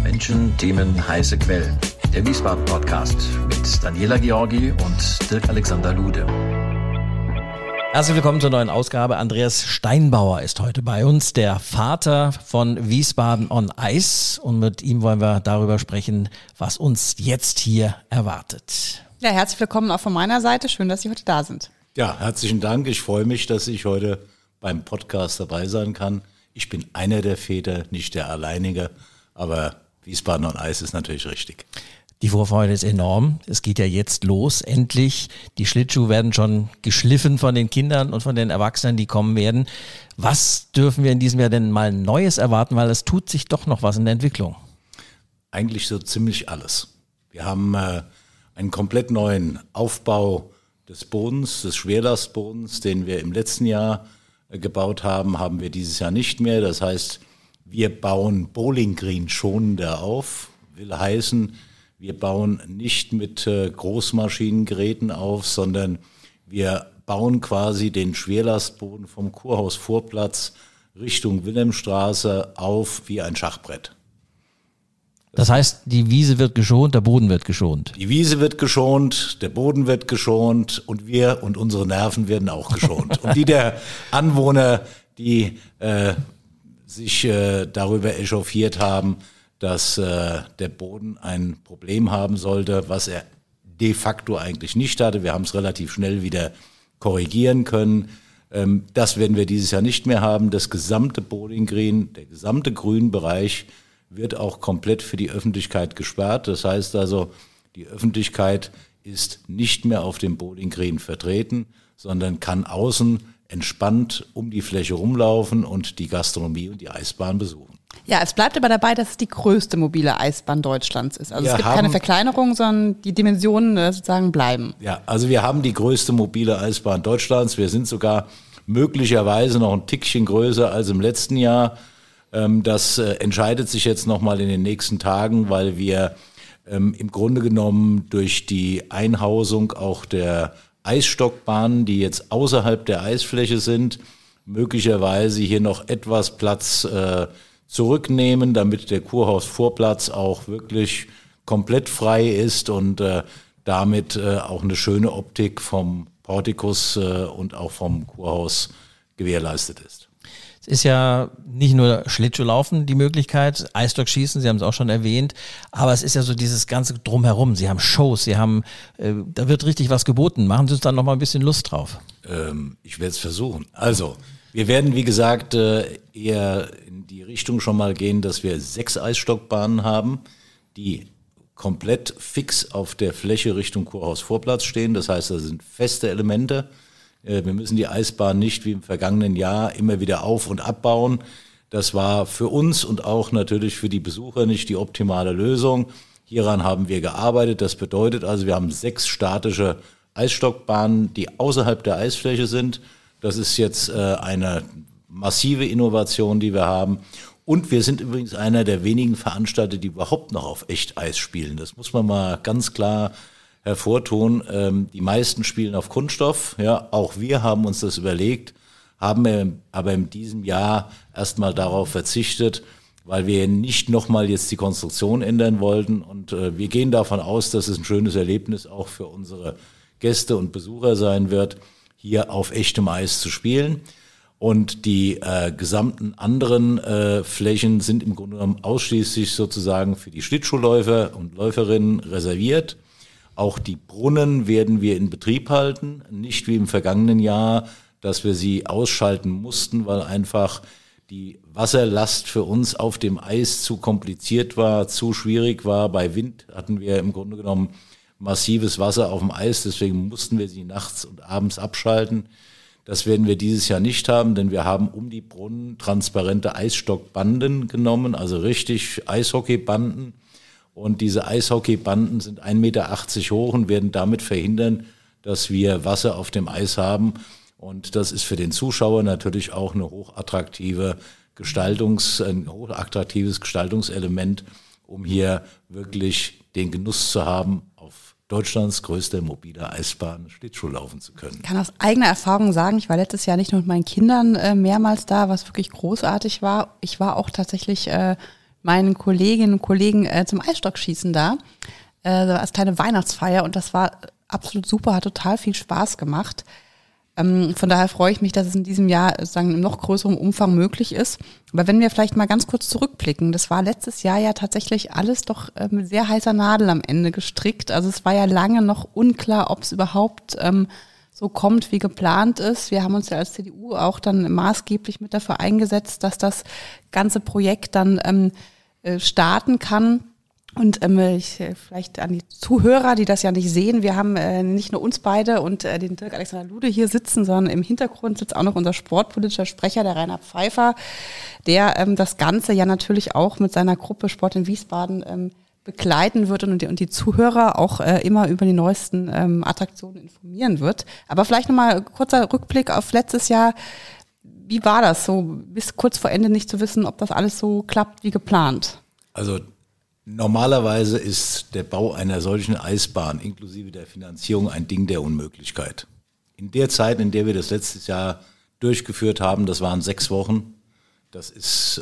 Menschen, Themen, heiße Quellen. Der Wiesbaden-Podcast mit Daniela Georgi und Dirk-Alexander Lude. Herzlich willkommen zur neuen Ausgabe. Andreas Steinbauer ist heute bei uns, der Vater von Wiesbaden on Ice. Und mit ihm wollen wir darüber sprechen, was uns jetzt hier erwartet. Ja, herzlich willkommen auch von meiner Seite. Schön, dass Sie heute da sind. Ja, herzlichen Dank. Ich freue mich, dass ich heute beim Podcast dabei sein kann. Ich bin einer der Väter, nicht der alleinige, aber Wiesbaden on Ice ist natürlich richtig. Die Vorfreude ist enorm. Es geht ja jetzt los, endlich. Die Schlittschuhe werden schon geschliffen von den Kindern und von den Erwachsenen, die kommen werden. Was dürfen wir in diesem Jahr denn mal Neues erwarten, weil es tut sich doch noch was in der Entwicklung? Eigentlich so ziemlich alles. Wir haben einen komplett neuen Aufbau des Bodens, des Schwerlastbodens, den wir im letzten Jahr gebaut haben, haben wir dieses Jahr nicht mehr. Das heißt, wir bauen Bowling Green schonender auf, will heißen, wir bauen nicht mit Großmaschinengeräten auf, sondern wir bauen quasi den Schwerlastboden vom Kurhausvorplatz Richtung Wilhelmstraße auf wie ein Schachbrett. Das heißt, die Wiese wird geschont, der Boden wird geschont. Die Wiese wird geschont, der Boden wird geschont und wir und unsere Nerven werden auch geschont. Und die der Anwohner, die sich darüber echauffiert haben, dass der Boden ein Problem haben sollte, was er de facto eigentlich nicht hatte. Wir haben es relativ schnell wieder korrigieren können. Das werden wir dieses Jahr nicht mehr haben. Das gesamte Bowling Green, der gesamte Grünbereich wird auch komplett für die Öffentlichkeit gesperrt. Das heißt also, die Öffentlichkeit ist nicht mehr auf dem Bowling Green vertreten, sondern kann außen entspannt um die Fläche rumlaufen und die Gastronomie und die Eisbahn besuchen. Ja, es bleibt aber dabei, dass es die größte mobile Eisbahn Deutschlands ist. Also es gibt keine Verkleinerung, sondern die Dimensionen sozusagen bleiben. Ja, also wir haben die größte mobile Eisbahn Deutschlands. Wir sind sogar möglicherweise noch ein Tickchen größer als im letzten Jahr. Das entscheidet sich jetzt nochmal in den nächsten Tagen, weil wir im Grunde genommen durch die Einhausung auch der Eisstockbahnen, die jetzt außerhalb der Eisfläche sind, möglicherweise hier noch etwas Platz zurücknehmen, damit der Kurhausvorplatz auch wirklich komplett frei ist und damit auch eine schöne Optik vom Portikus und auch vom Kurhaus gewährleistet ist. Es ist ja nicht nur Schlittschuhlaufen die Möglichkeit, Eisstockschießen, Sie haben es auch schon erwähnt, aber es ist ja so dieses ganze Drumherum. Sie haben Shows, Sie haben, da wird richtig was geboten. Machen Sie uns dann noch mal ein bisschen Lust drauf. Ich werde es versuchen. Also, wir werden, wie gesagt, eher in die Richtung schon mal gehen, dass wir 6 Eisstockbahnen haben, die komplett fix auf der Fläche Richtung Kurhausvorplatz stehen. Das heißt, das sind feste Elemente. Wir müssen die Eisbahn nicht wie im vergangenen Jahr immer wieder auf- und abbauen. Das war für uns und auch natürlich für die Besucher nicht die optimale Lösung. Hieran haben wir gearbeitet. Das bedeutet also, wir haben 6 statische Eisstockbahnen, die außerhalb der Eisfläche sind. Das ist jetzt eine massive Innovation, die wir haben. Und wir sind übrigens einer der wenigen Veranstalter, die überhaupt noch auf Echteis spielen. Das muss man mal ganz klar hervortun. Die meisten spielen auf Kunststoff. Ja, auch wir haben uns das überlegt, haben aber in diesem Jahr erstmal darauf verzichtet, weil wir nicht nochmal jetzt die Konstruktion ändern wollten. Und wir gehen davon aus, dass es ein schönes Erlebnis auch für unsere Gäste und Besucher sein wird, hier auf echtem Eis zu spielen. Und die gesamten anderen Flächen sind im Grunde genommen ausschließlich sozusagen für die Schlittschuhläufer und Läuferinnen reserviert. Auch die Brunnen werden wir in Betrieb halten, nicht wie im vergangenen Jahr, dass wir sie ausschalten mussten, weil einfach die Wasserlast für uns auf dem Eis zu kompliziert war, zu schwierig war. Bei Wind hatten wir im Grunde genommen massives Wasser auf dem Eis, deswegen mussten wir sie nachts und abends abschalten. Das werden wir dieses Jahr nicht haben, denn wir haben um die Brunnen transparente Eisstockbanden genommen, also richtig Eishockeybanden. Und diese Eishockeybanden sind 1,80 Meter hoch und werden damit verhindern, dass wir Wasser auf dem Eis haben. Und das ist für den Zuschauer natürlich auch ein hochattraktives Gestaltungselement, um hier wirklich den Genuss zu haben, auf Deutschlands größter mobiler Eisbahn Schlittschuh laufen zu können. Ich kann aus eigener Erfahrung sagen, ich war letztes Jahr nicht nur mit meinen Kindern mehrmals da, was wirklich großartig war. Ich war auch tatsächlich meinen Kolleginnen und Kollegen zum Eisstockschießen da, als kleine Weihnachtsfeier und das war absolut super, hat total viel Spaß gemacht. Von daher freue ich mich, dass es in diesem Jahr sozusagen im noch größeren Umfang möglich ist. Aber wenn wir vielleicht mal ganz kurz zurückblicken, das war letztes Jahr ja tatsächlich alles doch mit sehr heißer Nadel am Ende gestrickt. Also es war ja lange noch unklar, ob es überhaupt so kommt, wie geplant ist. Wir haben uns ja als CDU auch dann maßgeblich mit dafür eingesetzt, dass das ganze Projekt dann starten kann. Und vielleicht an die Zuhörer, die das ja nicht sehen, wir haben nicht nur uns beide und den Dirk Alexander Lude hier sitzen, sondern im Hintergrund sitzt auch noch unser sportpolitischer Sprecher, der Rainer Pfeiffer, der das Ganze ja natürlich auch mit seiner Gruppe Sport in Wiesbaden begleiten wird und die Zuhörer auch immer über die neuesten Attraktionen informieren wird. Aber vielleicht nochmal kurzer Rückblick auf letztes Jahr. Wie war das so, bis kurz vor Ende nicht zu wissen, ob das alles so klappt wie geplant? Also normalerweise ist der Bau einer solchen Eisbahn inklusive der Finanzierung ein Ding der Unmöglichkeit. In der Zeit, in der wir das letztes Jahr durchgeführt haben, das waren 6 Wochen, das ist,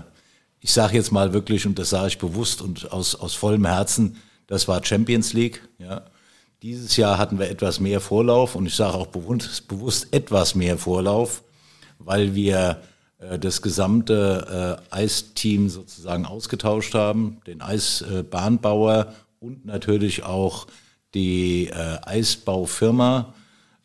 ich sage jetzt mal wirklich, und das sage ich bewusst und aus vollem Herzen, das war Champions League. Ja. Dieses Jahr hatten wir etwas mehr Vorlauf und ich sage auch bewusst etwas mehr Vorlauf, weil wir das gesamte Eisteam sozusagen ausgetauscht haben, den Eisbahnbauer und natürlich auch die Eisbaufirma,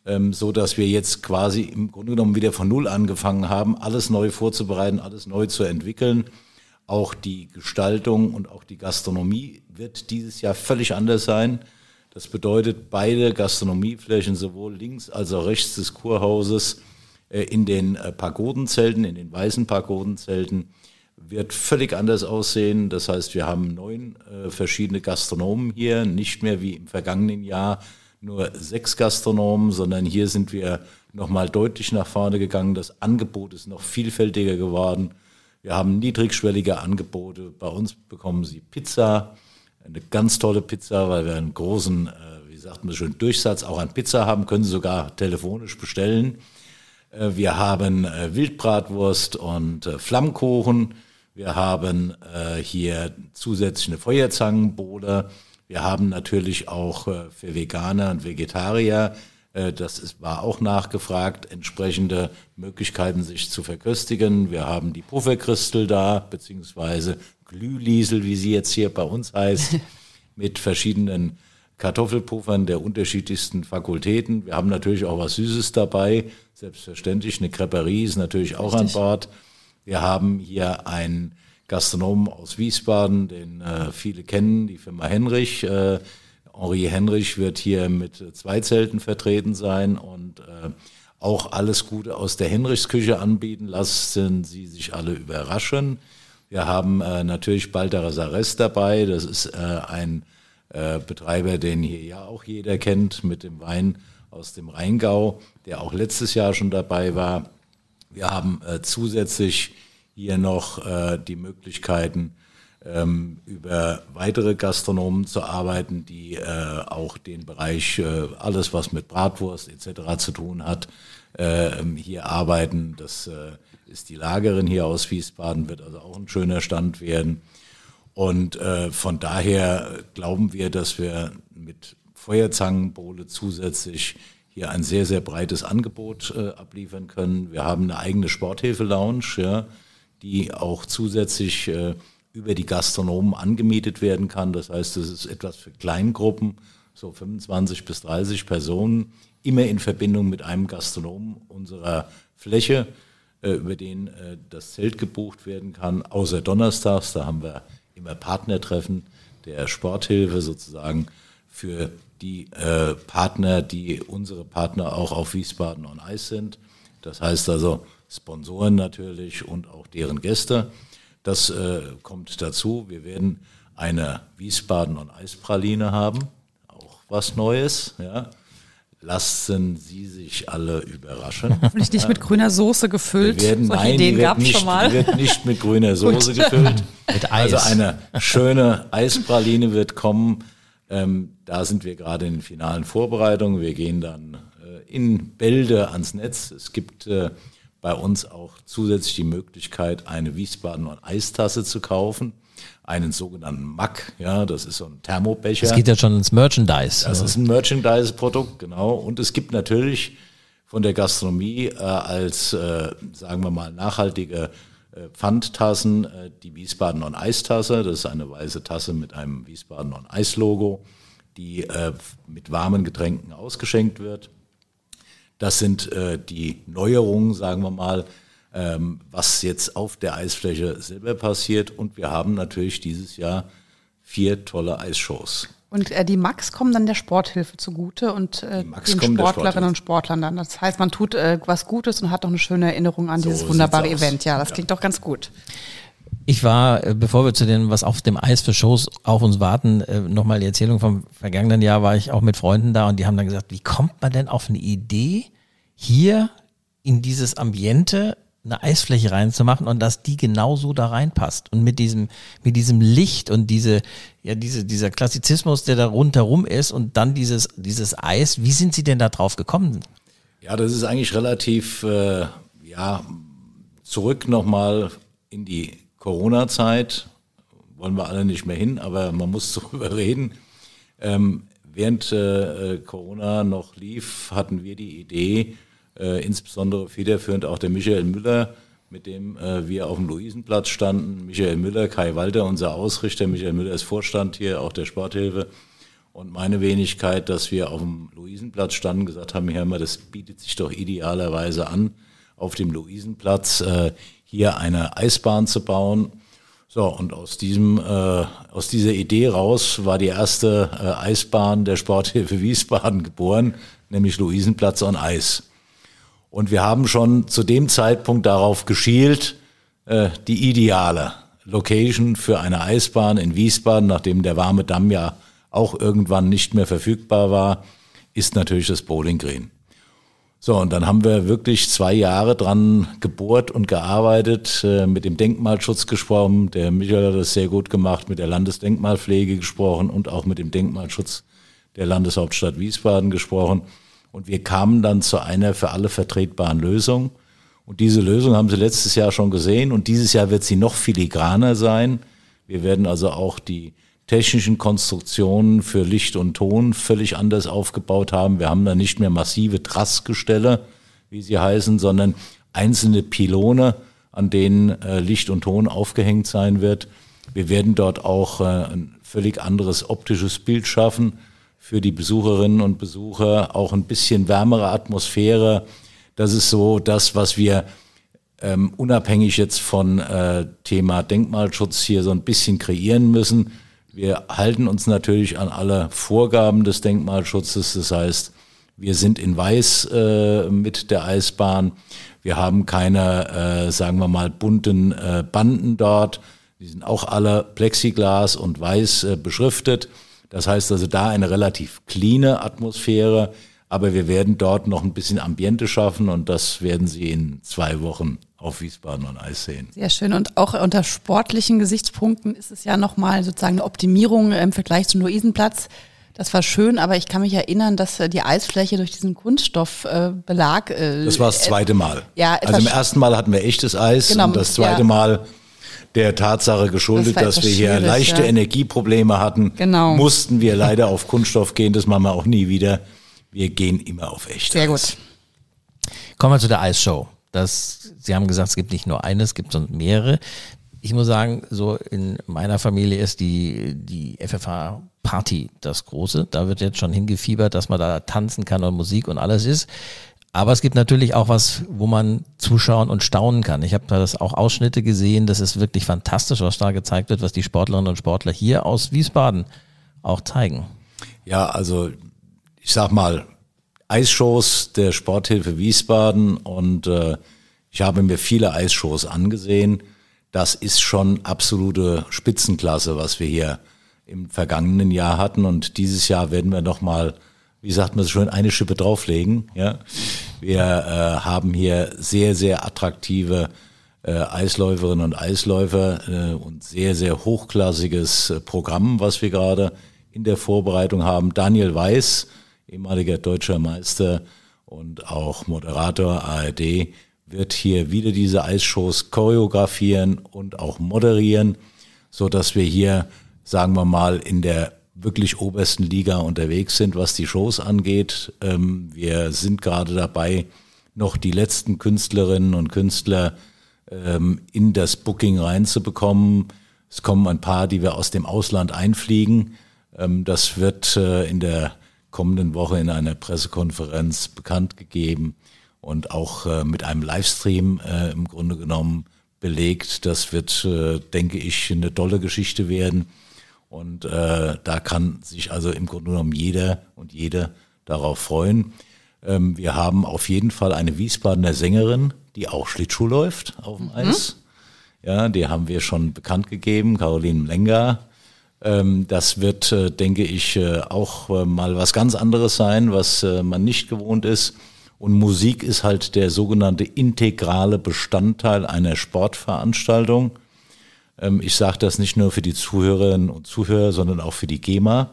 so dass wir jetzt quasi im Grunde genommen wieder von Null angefangen haben, alles neu vorzubereiten, alles neu zu entwickeln. Auch die Gestaltung und auch die Gastronomie wird dieses Jahr völlig anders sein. Das bedeutet, beide Gastronomieflächen, sowohl links als auch rechts des Kurhauses, in den Pagodenzelten, in den weißen Pagodenzelten, wird völlig anders aussehen. Das heißt, wir haben 9 verschiedene Gastronomen hier, nicht mehr wie im vergangenen Jahr nur 6 Gastronomen, sondern hier sind wir nochmal deutlich nach vorne gegangen. Das Angebot ist noch vielfältiger geworden. Wir haben niedrigschwellige Angebote. Bei uns bekommen Sie Pizza, eine ganz tolle Pizza, weil wir einen großen, wie sagt man schön, Durchsatz auch an Pizza haben, können Sie sogar telefonisch bestellen. Wir haben Wildbratwurst und Flammkuchen. Wir haben hier zusätzlich eine Feuerzangenbowle. Wir haben natürlich auch für Veganer und Vegetarier, war auch nachgefragt, entsprechende Möglichkeiten, sich zu verköstigen. Wir haben die Pufferkristel da, beziehungsweise Glühliesel, wie sie jetzt hier bei uns heißt, mit verschiedenen Kartoffelpuffern der unterschiedlichsten Fakultäten. Wir haben natürlich auch was Süßes dabei. Selbstverständlich, eine Creperie ist natürlich auch an Bord. Wir haben hier einen Gastronomen aus Wiesbaden, den viele kennen, die Firma Henrich. Henri Henrich wird hier mit 2 Zelten vertreten sein und auch alles Gute aus der Henrichsküche anbieten. Lassen Sie sich alle überraschen. Wir haben natürlich Balthasar Sares dabei. Das ist ein Betreiber, den hier ja auch jeder kennt, mit dem Wein aus dem Rheingau, der auch letztes Jahr schon dabei war. Wir haben zusätzlich hier noch die Möglichkeiten, über weitere Gastronomen zu arbeiten, die auch den Bereich, alles was mit Bratwurst etc. zu tun hat, hier arbeiten. Das ist die Lagerin hier aus Wiesbaden, wird also auch ein schöner Stand werden. Und von daher glauben wir, dass wir mit Feuerzangenbowle zusätzlich hier ein sehr, sehr breites Angebot abliefern können. Wir haben eine eigene Sporthilfe-Lounge, ja, die auch zusätzlich über die Gastronomen angemietet werden kann. Das heißt, es ist etwas für Kleingruppen, so 25 bis 30 Personen, immer in Verbindung mit einem Gastronomen unserer Fläche, über den das Zelt gebucht werden kann, außer donnerstags, da haben wir immer Partnertreffen der Sporthilfe sozusagen für die Partner, die unsere Partner auch auf Wiesbaden on Ice sind. Das heißt also Sponsoren natürlich und auch deren Gäste. Das kommt dazu. Wir werden eine Wiesbaden on Ice Praline haben, auch was Neues. Ja. Lassen Sie sich alle überraschen. Hoffentlich nicht mit grüner Soße gefüllt. Solche Ideen gab es schon mal. Die wird nicht mit grüner Soße gefüllt. Mit Eis. Also eine schöne Eispraline wird kommen. Da sind wir gerade in den finalen Vorbereitungen. Wir gehen dann in Bälde ans Netz. Es gibt bei uns auch zusätzlich die Möglichkeit, eine Wiesbadener Eistasse zu kaufen, einen sogenannten Mack, ja, das ist so ein Thermobecher. Das geht ja schon ins Merchandise. Das ist ein Merchandise-Produkt, genau. Und es gibt natürlich von der Gastronomie als, sagen wir mal, nachhaltige Pfandtassen die Wiesbaden on Eistasse. Das ist eine weiße Tasse mit einem Wiesbaden on Eis Logo, die mit warmen Getränken ausgeschenkt wird. Das sind die Neuerungen, sagen wir mal, was jetzt auf der Eisfläche selber passiert. Und wir haben natürlich dieses Jahr 4 tolle Eisshows. Und die Max kommen dann der Sporthilfe zugute und den Sportlerinnen und Sportlern dann. Das heißt, man tut was Gutes und hat auch eine schöne Erinnerung an dieses wunderbare Event. Ja, das klingt doch ganz gut. Ich war, bevor wir zu dem, was auf dem Eis für Shows auf uns warten, nochmal die Erzählung vom vergangenen Jahr, war ich auch mit Freunden da und die haben dann gesagt, wie kommt man denn auf eine Idee, hier in dieses Ambiente eine Eisfläche reinzumachen und dass die genauso da reinpasst. Und mit diesem Licht und dieser Klassizismus, der da rundherum ist und dann dieses Eis, wie sind Sie denn da drauf gekommen? Ja, das ist eigentlich relativ, zurück nochmal in die Corona-Zeit. Wollen wir alle nicht mehr hin, aber man muss darüber reden. Während Corona noch lief, hatten wir die Idee, insbesondere federführend auch der Michael Müller, mit dem wir auf dem Luisenplatz standen. Michael Müller, Kai Walter, unser Ausrichter. Michael Müller ist Vorstand hier, auch der Sporthilfe. Und meine Wenigkeit, dass wir auf dem Luisenplatz standen, gesagt haben, Herr Müller, das bietet sich doch idealerweise an, auf dem Luisenplatz hier eine Eisbahn zu bauen. So, und aus dieser Idee raus war die erste Eisbahn der Sporthilfe Wiesbaden geboren, nämlich Luisenplatz on Eis. Und wir haben schon zu dem Zeitpunkt darauf geschielt, die ideale Location für eine Eisbahn in Wiesbaden, nachdem der warme Damm ja auch irgendwann nicht mehr verfügbar war, ist natürlich das Bowling Green. So, und dann haben wir wirklich 2 Jahre dran gebohrt und gearbeitet, mit dem Denkmalschutz gesprochen. Der Michael hat das sehr gut gemacht, mit der Landesdenkmalpflege gesprochen und auch mit dem Denkmalschutz der Landeshauptstadt Wiesbaden gesprochen. Und wir kamen dann zu einer für alle vertretbaren Lösung. Und diese Lösung haben Sie letztes Jahr schon gesehen. Und dieses Jahr wird sie noch filigraner sein. Wir werden also auch die technischen Konstruktionen für Licht und Ton völlig anders aufgebaut haben. Wir haben da nicht mehr massive Trassgestelle, wie sie heißen, sondern einzelne Pylone, an denen Licht und Ton aufgehängt sein wird. Wir werden dort auch ein völlig anderes optisches Bild schaffen. Für die Besucherinnen und Besucher auch ein bisschen wärmere Atmosphäre. Das ist so das, was wir unabhängig jetzt von Thema Denkmalschutz hier so ein bisschen kreieren müssen. Wir halten uns natürlich an alle Vorgaben des Denkmalschutzes. Das heißt, wir sind in Weiß mit der Eisbahn. Wir haben keine, sagen wir mal, bunten Banden dort. Die sind auch alle Plexiglas und weiß beschriftet. Das heißt also da eine relativ cleane Atmosphäre, aber wir werden dort noch ein bisschen Ambiente schaffen und das werden Sie in 2 Wochen auf Wiesbaden on Eis sehen. Sehr schön und auch unter sportlichen Gesichtspunkten ist es ja nochmal sozusagen eine Optimierung im Vergleich zum Luisenplatz. Das war schön, aber ich kann mich erinnern, dass die Eisfläche durch diesen Kunststoffbelag... das war das zweite Mal. Ja, also im ersten Mal hatten wir echtes Eis und das zweite Mal der Tatsache geschuldet, dass wir hier leichte Energieprobleme hatten, mussten wir leider auf Kunststoff gehen. Das machen wir auch nie wieder. Wir gehen immer auf echtes Eis. Sehr gut. Kommen wir zu der Eisshow. Sie haben gesagt, es gibt nicht nur eine, es gibt mehrere. Ich muss sagen, so in meiner Familie ist die FFH-Party das Große. Da wird jetzt schon hingefiebert, dass man da tanzen kann und Musik und alles ist. Aber es gibt natürlich auch was, wo man zuschauen und staunen kann. Ich habe da auch Ausschnitte gesehen, das ist wirklich fantastisch, was da gezeigt wird, was die Sportlerinnen und Sportler hier aus Wiesbaden auch zeigen. Ja, also ich sag mal, Eisshows der Sporthilfe Wiesbaden und ich habe mir viele Eisshows angesehen. Das ist schon absolute Spitzenklasse, was wir hier im vergangenen Jahr hatten und dieses Jahr werden wir nochmal, wie sagt man so schön, eine Schippe drauflegen. Ja, wir haben hier sehr, sehr attraktive Eisläuferinnen und Eisläufer und sehr, sehr hochklassiges Programm, was wir gerade in der Vorbereitung haben. Daniel Weiß, ehemaliger deutscher Meister und auch Moderator ARD, wird hier wieder diese Eisshows choreografieren und auch moderieren, so dass wir hier, sagen wir mal, in der wirklich obersten Liga unterwegs sind, was die Shows angeht. Wir sind gerade dabei, noch die letzten Künstlerinnen und Künstler in das Booking reinzubekommen. Es kommen ein paar, die wir aus dem Ausland einfliegen. Das wird in der kommenden Woche in einer Pressekonferenz bekannt gegeben und auch mit einem Livestream im Grunde genommen belegt. Das wird, denke ich, eine tolle Geschichte werden. Und da kann sich also im Grunde genommen jeder und jede darauf freuen. Wir haben auf jeden Fall eine Wiesbadener Sängerin, die auch Schlittschuh läuft auf dem Eis. Ja, die haben wir schon bekannt gegeben, Caroline Mlenga. Das wird, denke ich, auch mal was ganz anderes sein, was man nicht gewohnt ist. Und Musik ist halt der sogenannte integrale Bestandteil einer Sportveranstaltung. Ich sage das nicht nur für die Zuhörerinnen und Zuhörer, sondern auch für die GEMA.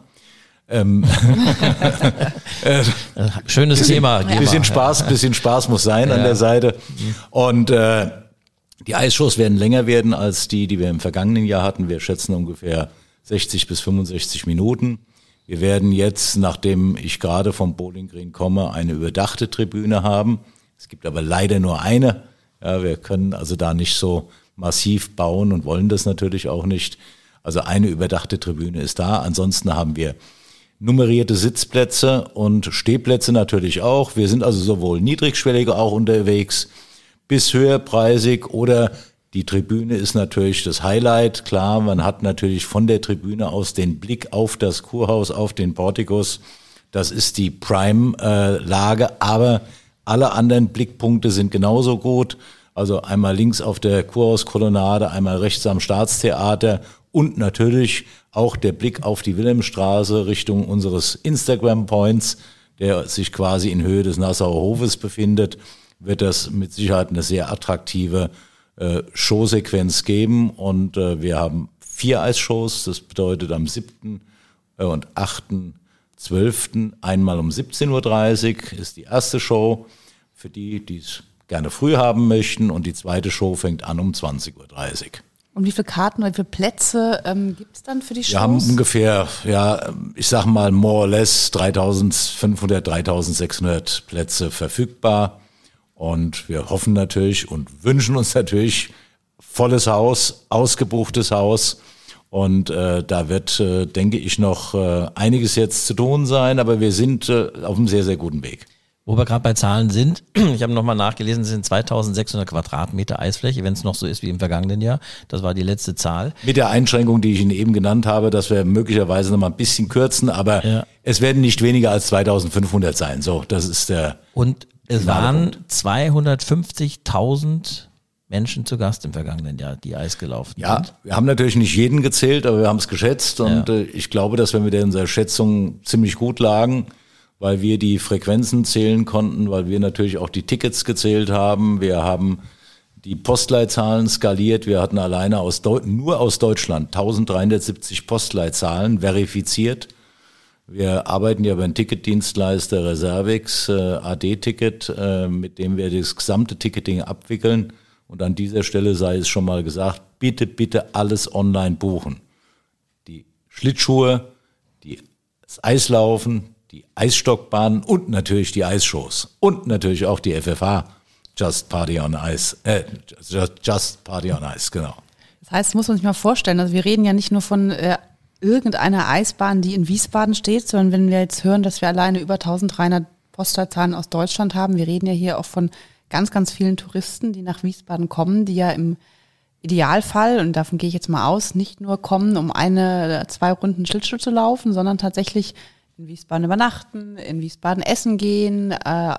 Schönes Thema. Bisschen Spaß muss sein an der Seite. Und die Eisshows werden länger werden als die wir im vergangenen Jahr hatten. Wir schätzen ungefähr 60 bis 65 Minuten. Wir werden jetzt, nachdem ich gerade vom Bowling Green komme, eine überdachte Tribüne haben. Es gibt aber leider nur eine. Ja, wir können also da nicht so massiv bauen und wollen das natürlich auch nicht. Also eine überdachte Tribüne ist da. Ansonsten haben wir nummerierte Sitzplätze und Stehplätze natürlich auch. Wir sind also sowohl niedrigschwellig auch unterwegs bis höherpreisig oder die Tribüne ist natürlich das Highlight. Klar, man hat natürlich von der Tribüne aus den Blick auf das Kurhaus, auf den Portikus. Das ist die Prime-Lage, aber alle anderen Blickpunkte sind genauso gut. Also einmal links auf der Kurhauskolonnade, einmal rechts am Staatstheater und natürlich auch der Blick auf die Wilhelmstraße Richtung unseres Instagram-Points, der sich quasi in Höhe des Nassauer Hofes befindet, wird das mit Sicherheit eine sehr attraktive Showsequenz geben. Und wir haben 4 Eisshows, das bedeutet am 7. und 8.12. einmal um 17.30 Uhr ist die erste Show für die es gerne früh haben möchten und die zweite Show fängt an um 20.30 Uhr. Und wie viele Karten oder wie viele Plätze gibt es dann für die Shows? Wir haben ungefähr, ich sag mal more or less 3.500, 3.600 Plätze verfügbar. Und wir hoffen natürlich und wünschen uns natürlich volles Haus, ausgebuchtes Haus. Und da wird, denke ich, noch einiges jetzt zu tun sein. Aber wir sind auf einem sehr, sehr guten Weg. Wo wir gerade bei Zahlen sind, ich habe nochmal nachgelesen, es sind 2.600 Quadratmeter Eisfläche, wenn es noch so ist wie im vergangenen Jahr. Das war die letzte Zahl. Mit der Einschränkung, die ich Ihnen eben genannt habe, dass wir möglicherweise noch mal ein bisschen kürzen, aber es werden nicht weniger als 2.500 sein. So, das ist der. Und es waren 250.000 Menschen zu Gast im vergangenen Jahr, die Eis gelaufen sind. Ja, wir haben natürlich nicht jeden gezählt, aber wir haben es geschätzt und ich glaube, dass wir mit unserer Schätzung ziemlich gut lagen, weil wir die Frequenzen zählen konnten, weil wir natürlich auch die Tickets gezählt haben. Wir haben die Postleitzahlen skaliert. Wir hatten alleine nur aus Deutschland 1370 Postleitzahlen verifiziert. Wir arbeiten ja beim Ticketdienstleister Reservix, AD-Ticket, mit dem wir das gesamte Ticketing abwickeln. Und an dieser Stelle sei es schon mal gesagt, bitte, bitte alles online buchen. Die Schlittschuhe, das Eislaufen, die Eisstockbahnen und natürlich die Eisshows. Und natürlich auch die FFH, Just Party on Ice, Just Party on Ice, genau. Das heißt, muss man sich mal vorstellen, also wir reden ja nicht nur von irgendeiner Eisbahn, die in Wiesbaden steht, sondern wenn wir jetzt hören, dass wir alleine über 1300 Postleitzahlen aus Deutschland haben, wir reden ja hier auch von ganz, ganz vielen Touristen, die nach Wiesbaden kommen, die ja im Idealfall, und davon gehe ich jetzt mal aus, nicht nur kommen, um 2 Runden Schlittschuh zu laufen, sondern tatsächlich in Wiesbaden übernachten, in Wiesbaden essen gehen,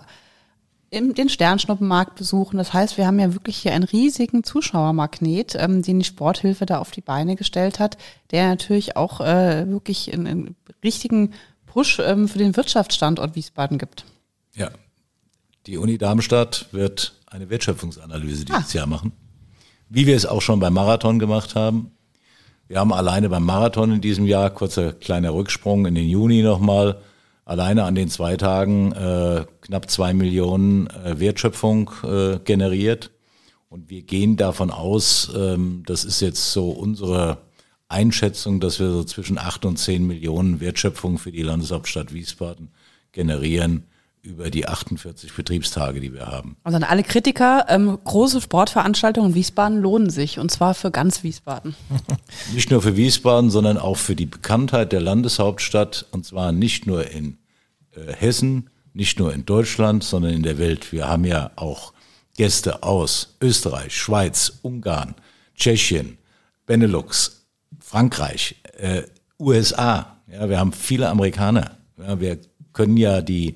den Sternschnuppenmarkt besuchen. Das heißt, wir haben ja wirklich hier einen riesigen Zuschauermagnet, den die Sporthilfe da auf die Beine gestellt hat, der natürlich auch wirklich einen richtigen Push für den Wirtschaftsstandort Wiesbaden gibt. Ja, die Uni Darmstadt wird eine Wertschöpfungsanalyse dieses Jahr machen, wie wir es auch schon beim Marathon gemacht haben. Wir haben alleine beim Marathon in diesem Jahr, kurzer kleiner Rücksprung in den Juni nochmal, alleine an den 2 Tagen knapp 2 Millionen Wertschöpfung generiert. Und wir gehen davon aus, das ist jetzt so unsere Einschätzung, dass wir so zwischen 8 und 10 Millionen Wertschöpfung für die Landeshauptstadt Wiesbaden generieren über die 48 Betriebstage, die wir haben. Also an alle Kritiker, große Sportveranstaltungen in Wiesbaden lohnen sich, und zwar für ganz Wiesbaden. Nicht nur für Wiesbaden, sondern auch für die Bekanntheit der Landeshauptstadt, und zwar nicht nur in Hessen, nicht nur in Deutschland, sondern in der Welt. Wir haben ja auch Gäste aus Österreich, Schweiz, Ungarn, Tschechien, Benelux, Frankreich, USA. Ja, wir haben viele Amerikaner. Ja, wir können ja die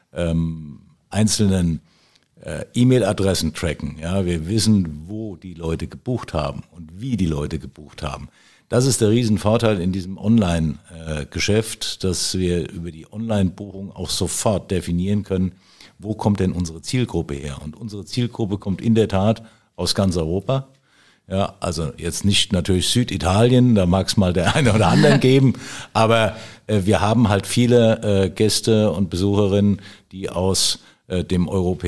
einzelnen E-Mail-Adressen tracken. Ja, wir wissen, wo die Leute gebucht haben und wie die Leute gebucht haben. Das ist der Riesenvorteil in diesem Online-Geschäft, dass wir über die Online-Buchung auch sofort definieren können, wo kommt denn unsere Zielgruppe her? Und unsere Zielgruppe kommt in der Tat aus ganz Europa. Ja, also jetzt nicht natürlich Süditalien, da mag es mal der eine oder anderen geben, aber wir haben halt viele Gäste und Besucherinnen, die aus dem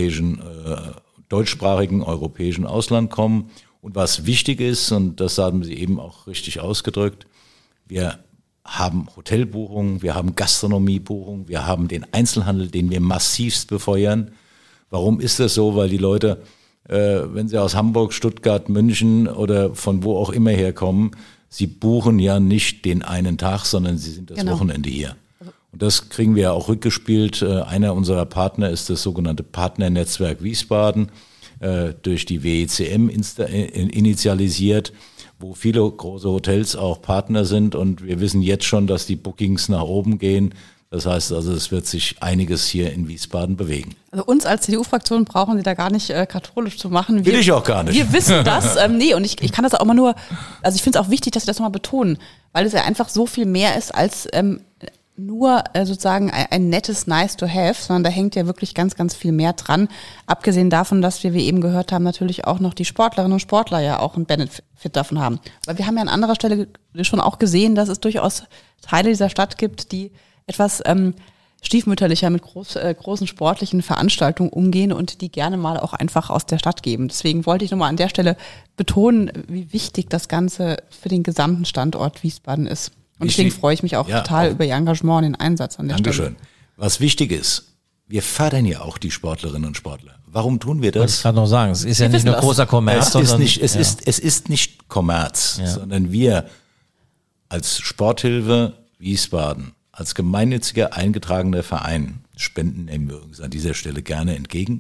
deutschsprachigen europäischen Ausland kommen. Und was wichtig ist, und das haben Sie eben auch richtig ausgedrückt, wir haben Hotelbuchungen, wir haben Gastronomiebuchungen, wir haben den Einzelhandel, den wir massivst befeuern. Warum ist das so? Weil die Leute, wenn sie aus Hamburg, Stuttgart, München oder von wo auch immer herkommen, sie buchen ja nicht den einen Tag, sondern sie sind das Wochenende hier. Und das kriegen wir ja auch rückgespielt. Einer unserer Partner ist das sogenannte Partnernetzwerk Wiesbaden, durch die WECM initialisiert, wo viele große Hotels auch Partner sind. Und wir wissen jetzt schon, dass die Bookings nach oben gehen. Das heißt also, es wird sich einiges hier in Wiesbaden bewegen. Also uns als CDU-Fraktion brauchen Sie da gar nicht katholisch zu machen. Will ich auch gar nicht. Wir wissen das. Nee, und ich kann das auch immer nur, also ich finde es auch wichtig, dass Sie das nochmal betonen, weil es ja einfach so viel mehr ist als nur sozusagen ein nettes Nice to have, sondern da hängt ja wirklich ganz, ganz viel mehr dran. Abgesehen davon, dass wir, wie eben gehört haben, natürlich auch noch die Sportlerinnen und Sportler ja auch einen Benefit davon haben. Weil wir haben ja an anderer Stelle schon auch gesehen, dass es durchaus Teile dieser Stadt gibt, die etwas stiefmütterlicher mit großen sportlichen Veranstaltungen umgehen und die gerne mal auch einfach aus der Stadt geben. Deswegen wollte ich nochmal an der Stelle betonen, wie wichtig das Ganze für den gesamten Standort Wiesbaden ist. Und deswegen freue ich mich auch total über Ihr Engagement und den Einsatz an der Stelle. Dankeschön. Was wichtig ist, wir fördern ja auch die Sportlerinnen und Sportler. Warum tun wir das? Wollte ich gerade noch sagen, es ist ja nicht nur großer Kommerz, sondern es ist nicht Kommerz, sondern wir als Sporthilfe Wiesbaden, als gemeinnütziger eingetragener Verein, Spenden nehmen wir übrigens an dieser Stelle gerne entgegen,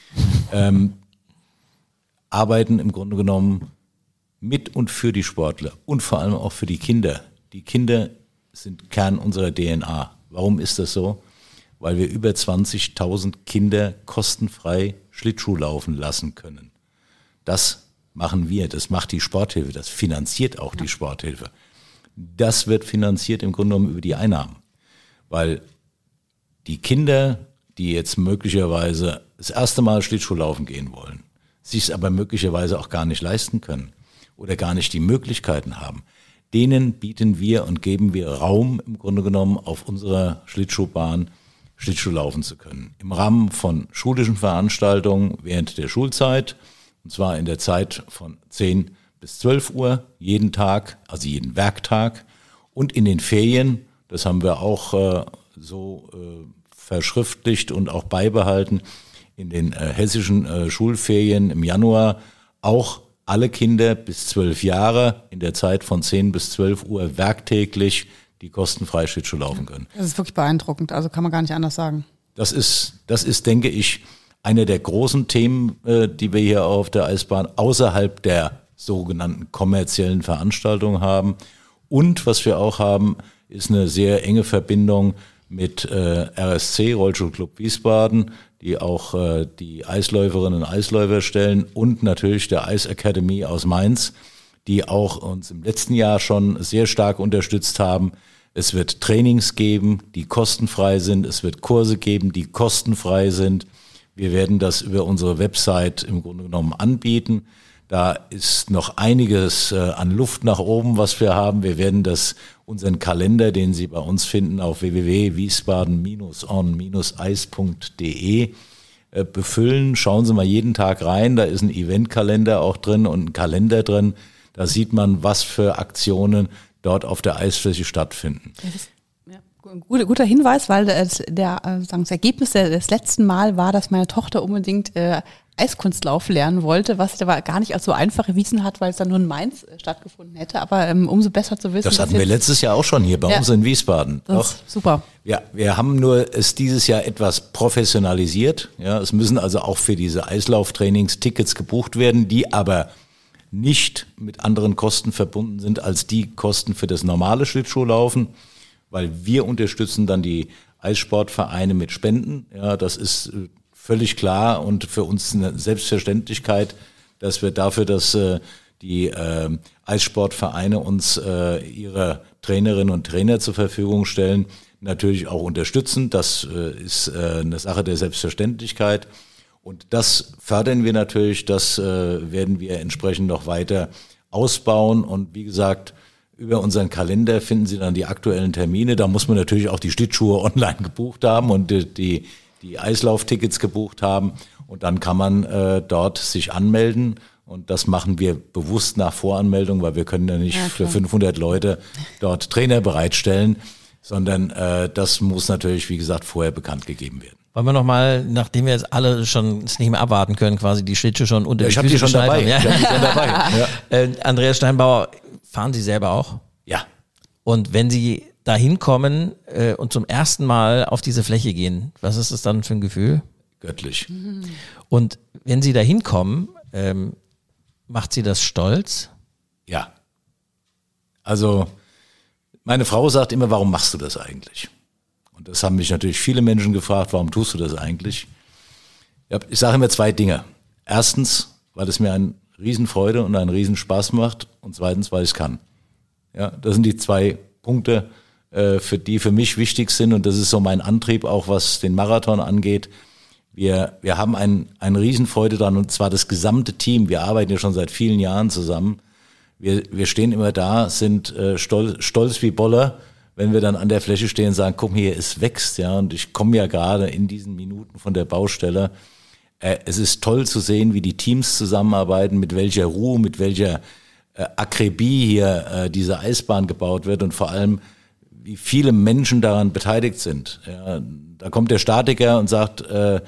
arbeiten im Grunde genommen mit und für die Sportler und vor allem auch für die Kinder. Die Kinder sind Kern unserer DNA. Warum ist das so? Weil wir über 20.000 Kinder kostenfrei Schlittschuh laufen lassen können. Das machen wir, das macht die Sporthilfe, das finanziert auch die Sporthilfe. Das wird finanziert im Grunde genommen über die Einnahmen. Weil die Kinder, die jetzt möglicherweise das erste Mal Schlittschuh laufen gehen wollen, sich es aber möglicherweise auch gar nicht leisten können oder gar nicht die Möglichkeiten haben, denen bieten wir und geben wir Raum im Grunde genommen auf unserer Schlittschuhbahn Schlittschuh laufen zu können. Im Rahmen von schulischen Veranstaltungen während der Schulzeit, und zwar in der Zeit von 10 bis 12 Uhr jeden Tag, also jeden Werktag, und in den Ferien, das haben wir auch verschriftlicht und auch beibehalten, in den hessischen Schulferien im Januar auch alle Kinder bis 12 Jahre in der Zeit von 10 bis 12 Uhr werktäglich, die kostenfrei Schlittschuh laufen können. Das ist wirklich beeindruckend, also kann man gar nicht anders sagen. Das ist, denke ich, eine der großen Themen, die wir hier auf der Eisbahn außerhalb der sogenannten kommerziellen Veranstaltungen haben. Und was wir auch haben, ist eine sehr enge Verbindung mit RSC, Rollstuhlclub Wiesbaden, die auch die Eisläuferinnen und Eisläufer stellen, und natürlich der Ice Academy aus Mainz, die auch uns im letzten Jahr schon sehr stark unterstützt haben. Es wird Trainings geben, die kostenfrei sind. Es wird Kurse geben, die kostenfrei sind. Wir werden das über unsere Website im Grunde genommen anbieten. Da ist noch einiges an Luft nach oben, was wir haben. Wir werden unseren Kalender, den Sie bei uns finden, auf www.wiesbaden-on-eis.de befüllen. Schauen Sie mal jeden Tag rein. Da ist ein Eventkalender auch drin und ein Kalender drin. Da sieht man, was für Aktionen dort auf der Eisfläche stattfinden. Guter Hinweis, weil das Ergebnis des letzten Mal war, dass meine Tochter unbedingt Eiskunstlauf lernen wollte, was aber gar nicht als so einfach erwiesen hat, weil es dann nur in Mainz stattgefunden hätte. Aber umso besser zu wissen. Das hatten wir letztes Jahr auch schon hier bei uns in Wiesbaden. Das ist super. Ja, wir haben nur es dieses Jahr etwas professionalisiert. Ja, es müssen also auch für diese Eislauftrainings Tickets gebucht werden, die aber nicht mit anderen Kosten verbunden sind als die Kosten für das normale Schlittschuhlaufen, weil wir unterstützen dann die Eissportvereine mit Spenden. Ja, das ist völlig klar und für uns eine Selbstverständlichkeit, dass wir dafür, dass die Eissportvereine uns ihre Trainerinnen und Trainer zur Verfügung stellen, natürlich auch unterstützen. Das ist eine Sache der Selbstverständlichkeit. Und das fördern wir natürlich, das werden wir entsprechend noch weiter ausbauen. Und wie gesagt, über unseren Kalender finden Sie dann die aktuellen Termine. Da muss man natürlich auch die Schlittschuhe online gebucht haben und die Eislauftickets gebucht haben. Und dann kann man dort sich anmelden. Und das machen wir bewusst nach Voranmeldung, weil wir können ja nicht für 500 Leute dort Trainer bereitstellen, sondern das muss natürlich, wie gesagt, vorher bekannt gegeben werden. Wollen wir nochmal, nachdem wir jetzt alle schon es nicht mehr abwarten können, quasi die Schlittschuhe schon unter die Füße geschnallt haben. Ich habe die schon dabei. Ja. Andreas Steinbauer, fahren Sie selber auch? Ja. Und wenn Sie da hinkommen und zum ersten Mal auf diese Fläche gehen, was ist das dann für ein Gefühl? Göttlich. Und wenn Sie da hinkommen, macht Sie das stolz? Ja. Also meine Frau sagt immer, warum machst du das eigentlich? Und das haben mich natürlich viele Menschen gefragt, warum tust du das eigentlich? Ich sage immer zwei Dinge. Erstens, weil es mir eine Riesenfreude und einen Riesenspaß macht. Und zweitens, weil ich es kann. Ja, das sind die zwei Punkte, die für mich wichtig sind. Und das ist so mein Antrieb, auch was den Marathon angeht. Wir haben eine Riesenfreude dran, und zwar das gesamte Team. Wir arbeiten ja schon seit vielen Jahren zusammen. Wir stehen immer da, sind stolz wie Boller, wenn wir dann an der Fläche stehen und sagen, guck hier, es wächst, ja. Und ich komme ja gerade in diesen Minuten von der Baustelle. Es ist toll zu sehen, wie die Teams zusammenarbeiten, mit welcher Ruhe, mit welcher Akribie hier diese Eisbahn gebaut wird und vor allem, wie viele Menschen daran beteiligt sind. Ja, da kommt der Statiker und sagt,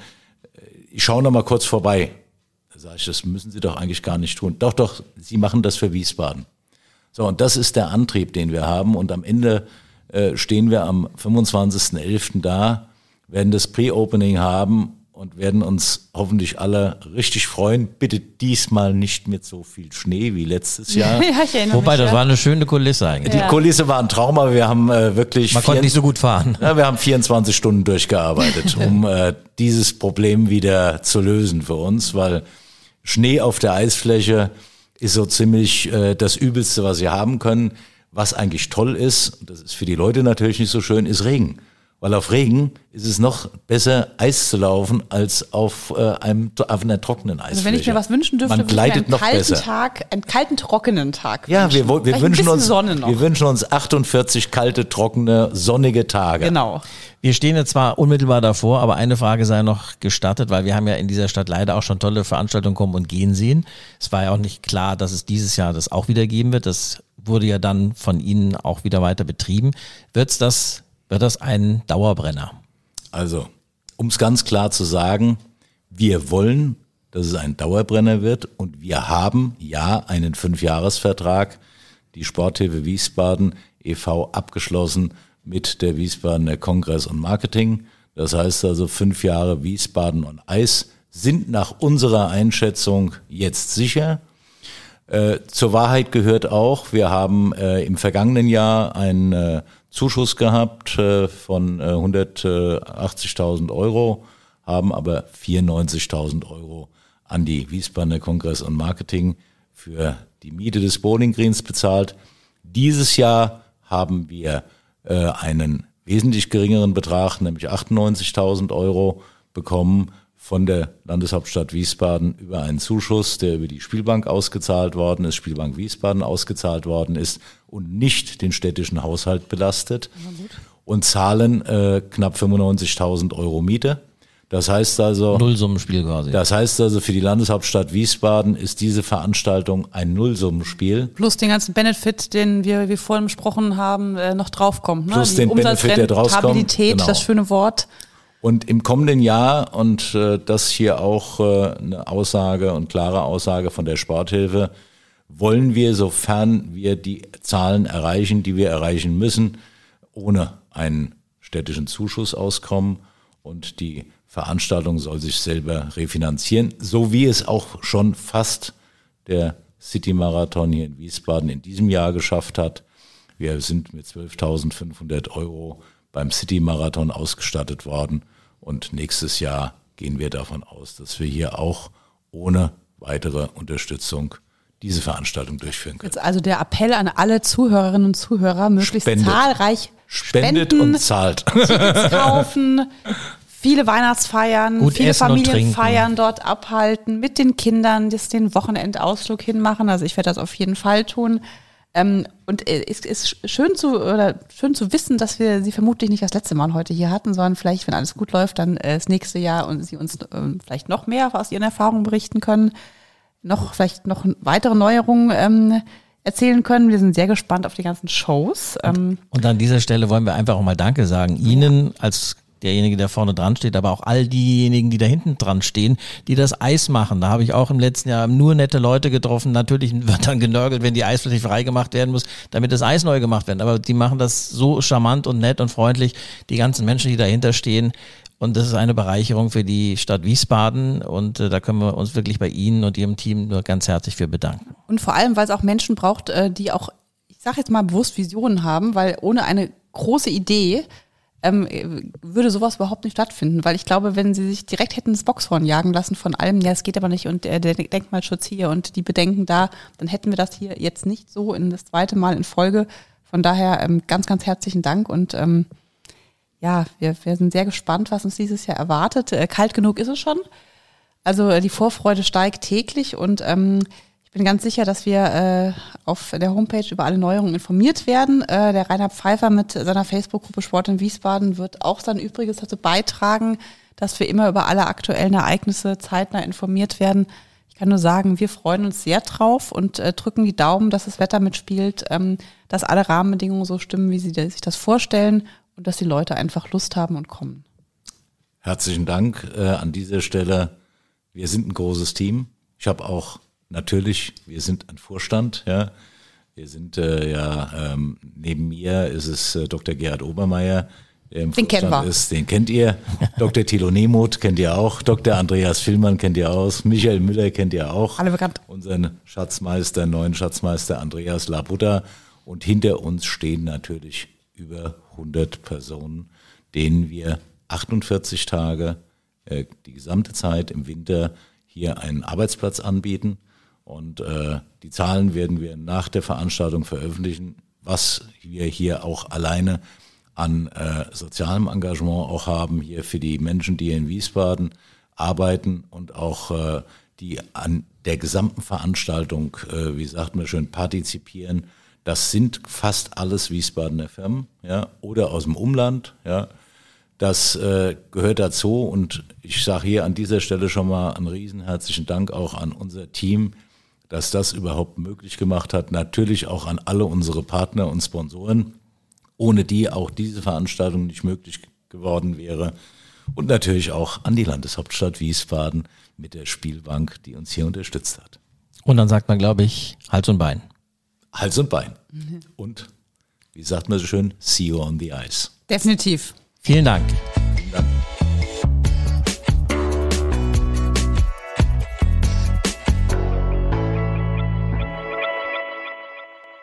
ich schaue noch mal kurz vorbei. Da sage ich, das müssen Sie doch eigentlich gar nicht tun. Doch, Sie machen das für Wiesbaden. So, und das ist der Antrieb, den wir haben. Und am Ende stehen wir am 25.11. da, werden das Pre-Opening haben und werden uns hoffentlich alle richtig freuen. Bitte diesmal nicht mit so viel Schnee wie letztes Jahr. Ja, ich erinnere Wobei, mich, das war eine schöne Kulisse eigentlich. Die Kulisse war ein Traum, aber wir haben wirklich... Man konnte nicht so gut fahren. Ja, wir haben 24 Stunden durchgearbeitet, um dieses Problem wieder zu lösen für uns, weil Schnee auf der Eisfläche ist so ziemlich das Übelste, was wir haben können. Was eigentlich toll ist, und das ist für die Leute natürlich nicht so schön, ist Regen. Weil auf Regen ist es noch besser, Eis zu laufen, als auf einer trockenen Eisfläche. Also wenn ich mir was wünschen dürfte, man gleitet noch besser. Einen kalten, trockenen Tag. Ja, wir wünschen uns Sonne noch. Wir wünschen uns 48 kalte, trockene, sonnige Tage. Genau. Wir stehen jetzt zwar unmittelbar davor, aber eine Frage sei noch gestattet, weil wir haben ja in dieser Stadt leider auch schon tolle Veranstaltungen kommen und gehen sehen. Es war ja auch nicht klar, dass es dieses Jahr das auch wieder geben wird. Das wurde ja dann von Ihnen auch wieder weiter betrieben. Wird das ein Dauerbrenner? Also, um es ganz klar zu sagen, wir wollen, dass es ein Dauerbrenner wird, und wir haben ja einen 5-Jahres-Vertrag, die Sporthilfe Wiesbaden e.V. abgeschlossen mit der Wiesbadener Kongress und Marketing. Das heißt also 5 Jahre Wiesbaden on Eis sind nach unserer Einschätzung jetzt sicher. Zur Wahrheit gehört auch, wir haben im vergangenen Jahr einen Zuschuss gehabt von 180.000 Euro, haben aber 94.000 Euro an die Wiesbadener Kongress und Marketing für die Miete des Bowling Greens bezahlt. Dieses Jahr haben wir einen wesentlich geringeren Betrag, nämlich 98.000 Euro bekommen von der Landeshauptstadt Wiesbaden über einen Zuschuss, der über die Spielbank ausgezahlt worden ist, Spielbank Wiesbaden ausgezahlt worden ist und nicht den städtischen Haushalt belastet und zahlen knapp 95.000 Euro Miete. Das heißt also Nullsummenspiel quasi. Das heißt also, für die Landeshauptstadt Wiesbaden ist diese Veranstaltung ein Nullsummenspiel. Plus den ganzen Benefit, den wir wie vorhin besprochen haben, noch draufkommt. Ne? Plus den Benefit, der draufkommt. Stabilität, genau. Das schöne Wort. Und im kommenden Jahr, und das hier auch eine Aussage und klare Aussage von der Sporthilfe, wollen wir, sofern wir die Zahlen erreichen, die wir erreichen müssen, ohne einen städtischen Zuschuss auskommen. Und die Veranstaltung soll sich selber refinanzieren, so wie es auch schon fast der City-Marathon hier in Wiesbaden in diesem Jahr geschafft hat. Wir sind mit 12.500 Euro beim City-Marathon ausgestattet worden und nächstes Jahr gehen wir davon aus, dass wir hier auch ohne weitere Unterstützung diese Veranstaltung durchführen können. Jetzt also der Appell an alle Zuhörerinnen und Zuhörer, möglichst zahlreich spendet und zahlt. Tickets kaufen, viele Weihnachtsfeiern, gut viele essen Familienfeiern dort abhalten, mit den Kindern den Wochenendausflug hinmachen. Also ich werde das auf jeden Fall tun. Und es ist schön zu wissen, dass wir Sie vermutlich nicht das letzte Mal heute hier hatten, sondern vielleicht, wenn alles gut läuft, dann das nächste Jahr und Sie uns vielleicht noch mehr aus Ihren Erfahrungen berichten können, vielleicht noch weitere Neuerungen erzählen können. Wir sind sehr gespannt auf die ganzen Shows. Und an dieser Stelle wollen wir einfach auch mal Danke sagen. Ihnen als derjenige, der vorne dran steht, aber auch all diejenigen, die da hinten dran stehen, die das Eis machen. Da habe ich auch im letzten Jahr nur nette Leute getroffen. Natürlich wird dann genörgelt, wenn die Eisfläche freigemacht werden muss, damit das Eis neu gemacht wird. Aber die machen das so charmant und nett und freundlich, die ganzen Menschen, die dahinter stehen. Und das ist eine Bereicherung für die Stadt Wiesbaden. Und da können wir uns wirklich bei Ihnen und Ihrem Team nur ganz herzlich für bedanken. Und vor allem, weil es auch Menschen braucht, die auch, ich sage jetzt mal bewusst Visionen haben, weil ohne eine große Idee würde sowas überhaupt nicht stattfinden, weil ich glaube, wenn sie sich direkt hätten ins Boxhorn jagen lassen von allem, ja, es geht aber nicht und der Denkmalschutz hier und die Bedenken da, dann hätten wir das hier jetzt nicht so in das zweite Mal in Folge. Von daher ganz, ganz herzlichen Dank und ja, wir sind sehr gespannt, was uns dieses Jahr erwartet. Kalt genug ist es schon. Also die Vorfreude steigt täglich und ich bin ganz sicher, dass wir auf der Homepage über alle Neuerungen informiert werden. Der Rainer Pfeiffer mit seiner Facebook-Gruppe Sport in Wiesbaden wird auch sein Übriges dazu beitragen, dass wir immer über alle aktuellen Ereignisse zeitnah informiert werden. Ich kann nur sagen, wir freuen uns sehr drauf und drücken die Daumen, dass das Wetter mitspielt, dass alle Rahmenbedingungen so stimmen, wie Sie sich das vorstellen und dass die Leute einfach Lust haben und kommen. Herzlichen Dank an dieser Stelle. Wir sind ein großes Team. Ich habe auch natürlich, wir sind ein Vorstand, ja. Wir sind neben mir ist es Dr. Gerhard Obermeier, der im Vorstand ist, den kennt ihr. Dr. Thilo Nemuth kennt ihr auch, Dr. Andreas Villmann kennt ihr auch, Michael Müller kennt ihr auch. Alle bekannt. Unseren neuen Schatzmeister Andreas Labutter. Und hinter uns stehen natürlich über 100 Personen, denen wir 48 Tage, die gesamte Zeit im Winter hier einen Arbeitsplatz anbieten. Und die Zahlen werden wir nach der Veranstaltung veröffentlichen, was wir hier auch alleine an sozialem Engagement auch haben, hier für die Menschen, die hier in Wiesbaden arbeiten und auch die an der gesamten Veranstaltung, wie sagt man schön, partizipieren. Das sind fast alles Wiesbadener Firmen, ja, oder aus dem Umland, ja. Das gehört dazu und ich sage hier an dieser Stelle schon mal einen riesen herzlichen Dank auch an unser Team, dass das überhaupt möglich gemacht hat. Natürlich auch an alle unsere Partner und Sponsoren, ohne die auch diese Veranstaltung nicht möglich geworden wäre. Und natürlich auch an die Landeshauptstadt Wiesbaden mit der Spielbank, die uns hier unterstützt hat. Und dann sagt man, glaube ich, Hals und Bein. Hals und Bein. Und, wie sagt man so schön, see you on the ice. Definitiv. Vielen Dank.